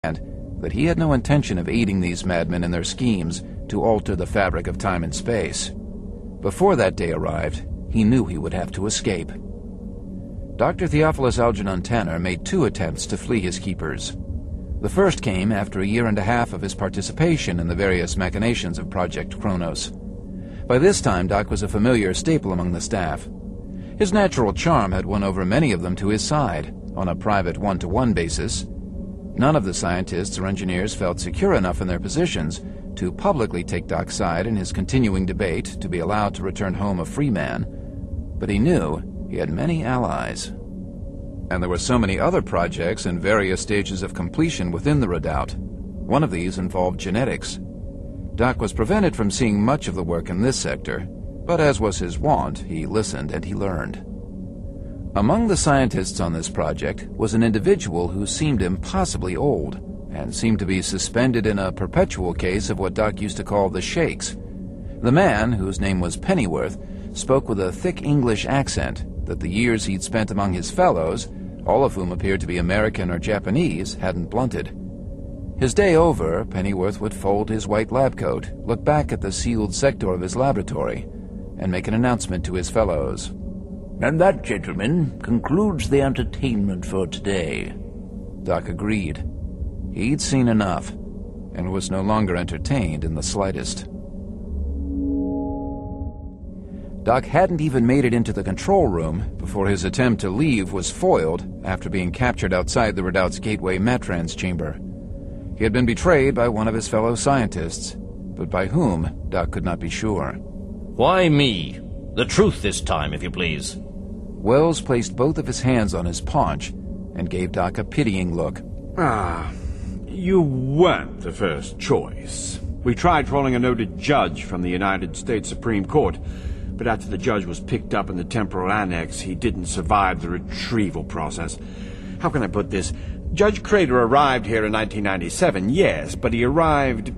that he had no intention of aiding these madmen in their schemes to alter the fabric of time and space. Before that day arrived, he knew he would have to escape. Dr. Theophilus Algernon Tanner made 2 attempts to flee his keepers. The first came after a year and a half of his participation in the various machinations of Project Kronos. By this time, Doc was a familiar staple among the staff. His natural charm had won over many of them to his side, on a private one-to-one basis. None of the scientists or engineers felt secure enough in their positions to publicly take Doc's side in his continuing debate to be allowed to return home a free man, but he knew he had many allies. And there were so many other projects in various stages of completion within the Redoubt. One of these involved genetics. Doc was prevented from seeing much of the work in this sector, but as was his wont, he listened and he learned. Among the scientists on this project was an individual who seemed impossibly old, and seemed to be suspended in a perpetual case of what Doc used to call the shakes. The man, whose name was Pennyworth, spoke with a thick English accent that the years he'd spent among his fellows, all of whom appeared to be American or Japanese, hadn't blunted. His day over, Pennyworth would fold his white lab coat, look back at the sealed sector of his laboratory, and make an announcement to his fellows. "And that, gentlemen, concludes the entertainment for today." Doc agreed. He'd seen enough, and was no longer entertained in the slightest. Doc hadn't even made it into the control room before his attempt to leave was foiled after being captured outside the Redoubt's gateway Matrans chamber. He had been betrayed by one of his fellow scientists, but by whom, Doc could not be sure. "Why me? The truth this time, if you please." Wells placed both of his hands on his paunch and gave Doc a pitying look. You weren't the first choice. We tried trolling a noted judge from the United States Supreme Court, but after the judge was picked up in the temporal annex, he didn't survive the retrieval process. How can I put this? Judge Crater arrived here in 1997, yes, but he arrived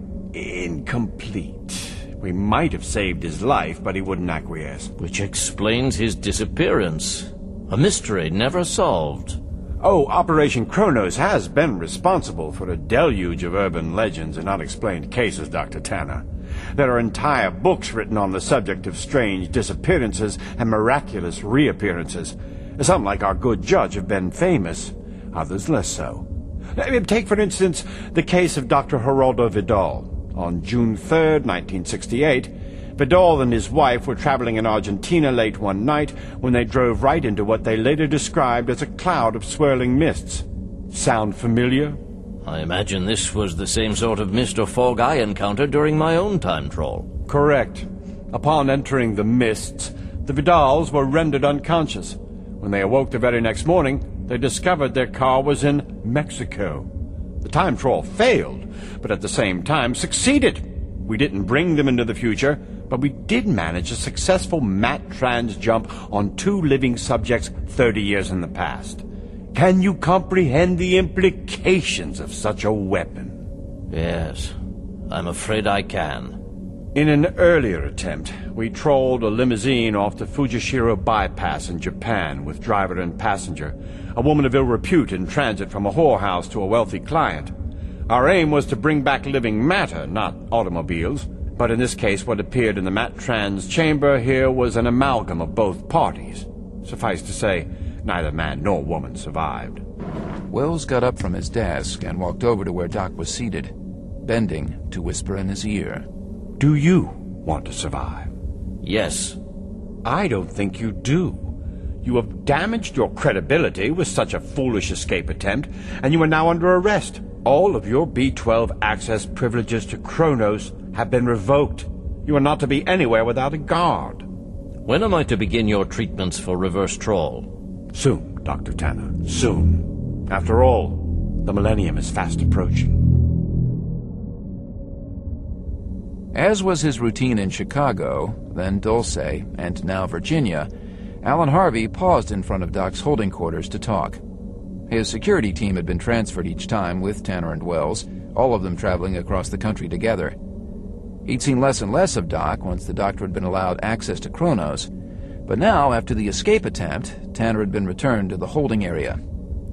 incomplete. We might have saved his life, but he wouldn't acquiesce. Which explains his disappearance. A mystery never solved. Oh, Operation Kronos has been responsible for a deluge of urban legends and unexplained cases, Dr. Tanner. There are entire books written on the subject of strange disappearances and miraculous reappearances. Some, like our good judge, have been famous, others less so. Take, for instance, the case of Dr. Geraldo Vidal. On June 3rd, 1968, Vidal and his wife were traveling in Argentina late one night when they drove right into what they later described as a cloud of swirling mists. Sound familiar? I imagine this was the same sort of mist or fog I encountered during my own time trawl. Correct. Upon entering the mists, the Vidals were rendered unconscious. When they awoke the very next morning, they discovered their car was in Mexico. The time trawl failed, but at the same time succeeded. We didn't bring them into the future, but we did manage a successful Matrans jump on 2 living subjects 30 years in the past. Can you comprehend the implications of such a weapon? Yes, I'm afraid I can. In an earlier attempt, we trolled a limousine off the Fujishiro bypass in Japan with driver and passenger, a woman of ill repute in transit from a whorehouse to a wealthy client. Our aim was to bring back living matter, not automobiles, but in this case what appeared in the Matrans chamber here was an amalgam of both parties. Suffice to say, neither man nor woman survived. Wells got up from his desk and walked over to where Doc was seated, bending to whisper in his ear. Do you want to survive? Yes. I don't think you do. You have damaged your credibility with such a foolish escape attempt, and you are now under arrest. All of your B-12 access privileges to Kronos have been revoked. You are not to be anywhere without a guard. When am I to begin your treatments for reverse trawl? Soon, Dr. Tanner, soon. After all, the millennium is fast approaching. As was his routine in Chicago, then Dulce, and now Virginia, Alan Harvey paused in front of Doc's holding quarters to talk. His security team had been transferred each time with Tanner and Wells, all of them traveling across the country together. He'd seen less and less of Doc once the doctor had been allowed access to Kronos, but now, after the escape attempt, Tanner had been returned to the holding area.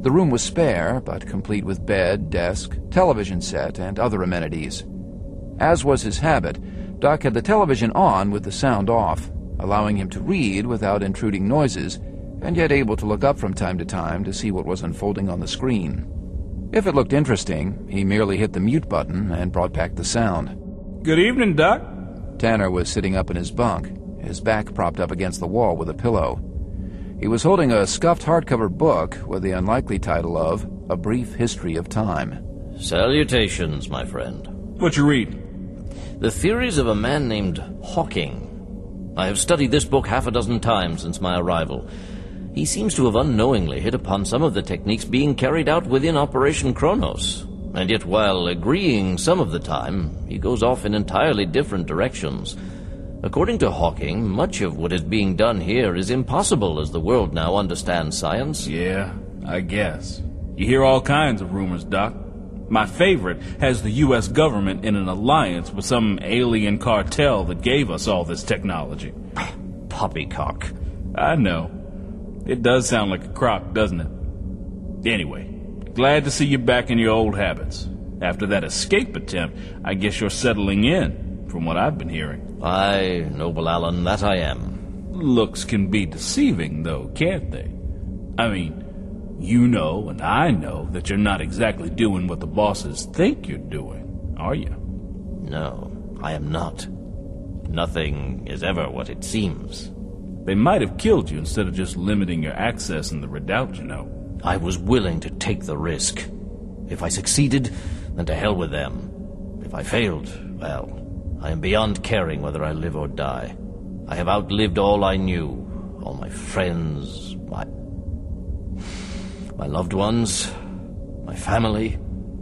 The room was spare, but complete with bed, desk, television set, and other amenities. As was his habit, Doc had the television on with the sound off, allowing him to read without intruding noises, and yet able to look up from time to time to see what was unfolding on the screen. If it looked interesting, he merely hit the mute button and brought back the sound. Good evening, Doc. Tanner was sitting up in his bunk, his back propped up against the wall with a pillow. He was holding a scuffed hardcover book with the unlikely title of A Brief History of Time. Salutations, my friend. What you reading? The Theories of a Man Named Hawking. I have studied this book half a dozen times since my arrival. He seems to have unknowingly hit upon some of the techniques being carried out within Operation Kronos. And yet, while agreeing some of the time, he goes off in entirely different directions. According to Hawking, much of what is being done here is impossible as the world now understands science. Yeah, I guess. You hear all kinds of rumors, Doc. My favorite has the U.S. government in an alliance with some alien cartel that gave us all this technology. Poppycock. I know. It does sound like a crock, doesn't it? Anyway, glad to see you back in your old habits. After that escape attempt, I guess you're settling in, from what I've been hearing. Aye, Noble Allen, that I am. Looks can be deceiving, though, can't they? I mean, you know and I know that you're not exactly doing what the bosses think you're doing, are you? No, I am not. Nothing is ever what it seems. They might have killed you instead of just limiting your access in the redoubt, you know. I was willing to take the risk. If I succeeded, then to hell with them. If I failed, well, I am beyond caring whether I live or die. I have outlived all I knew, all my friends, my loved ones, my family.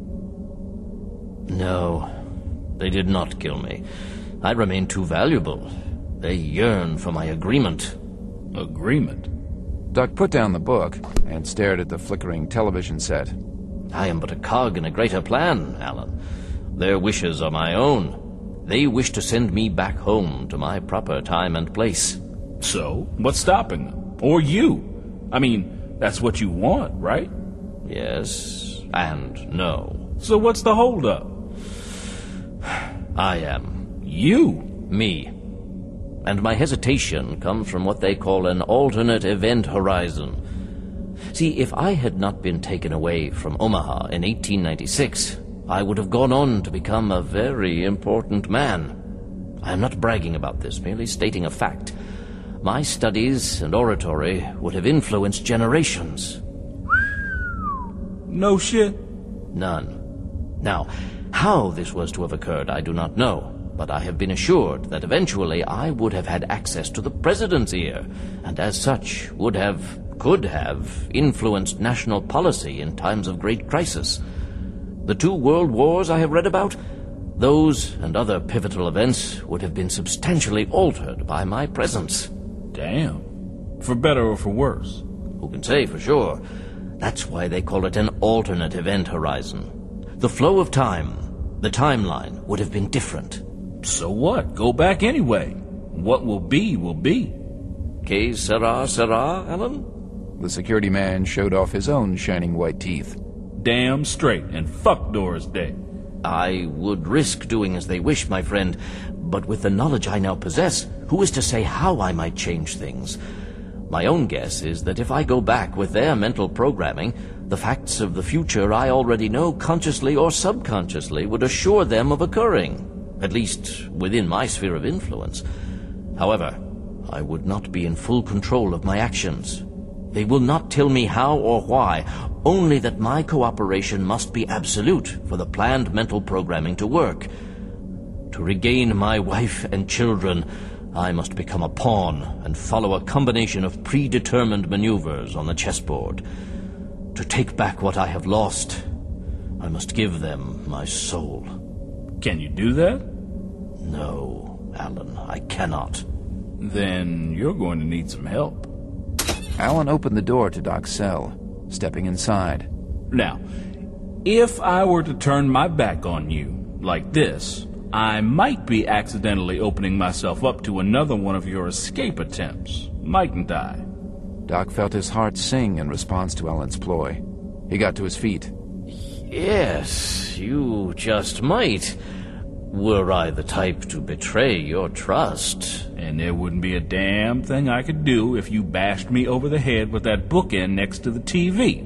No, they did not kill me. I remain too valuable. They yearn for my agreement. Agreement? Doc put down the book and stared at the flickering television set. I am but a cog in a greater plan, Alan. Their wishes are my own. They wish to send me back home to my proper time and place. So, what's stopping them? Or you? I mean, that's what you want, right? Yes, and no. So what's the holdup? I am. You? Me. And my hesitation comes from what they call an alternate event horizon. See, if I had not been taken away from Omaha in 1896, I would have gone on to become a very important man. I am not bragging about this, merely stating a fact. My studies and oratory would have influenced generations. No shit? None. Now, how this was to have occurred, I do not know. But I have been assured that eventually I would have had access to the president's ear, and as such could have influenced national policy in times of great crisis. The 2 world wars I have read about, those and other pivotal events would have been substantially altered by my presence. Damn. For better or for worse? Who can say for sure? That's why they call it an alternate event horizon. The flow of time, the timeline, would have been different. So what? Go back anyway. What will be, will be. Que sera, sera, Alan? The security man showed off his own shining white teeth. Damn straight, and fuck Doris Day. I would risk doing as they wish, my friend, but with the knowledge I now possess, who is to say how I might change things? My own guess is that if I go back with their mental programming, the facts of the future I already know consciously or subconsciously would assure them of occurring. At least within my sphere of influence. However, I would not be in full control of my actions. They will not tell me how or why, only that my cooperation must be absolute for the planned mental programming to work. To regain my wife and children, I must become a pawn and follow a combination of predetermined maneuvers on the chessboard. To take back what I have lost, I must give them my soul. Can you do that? No, Alan, I cannot. Then you're going to need some help. Alan opened the door to Doc's cell, stepping inside. Now, if I were to turn my back on you, like this, I might be accidentally opening myself up to another one of your escape attempts, mightn't I? Doc felt his heart sing in response to Alan's ploy. He got to his feet. Yes, you just might. Were I the type to betray your trust. And there wouldn't be a damn thing I could do if you bashed me over the head with that bookend next to the TV.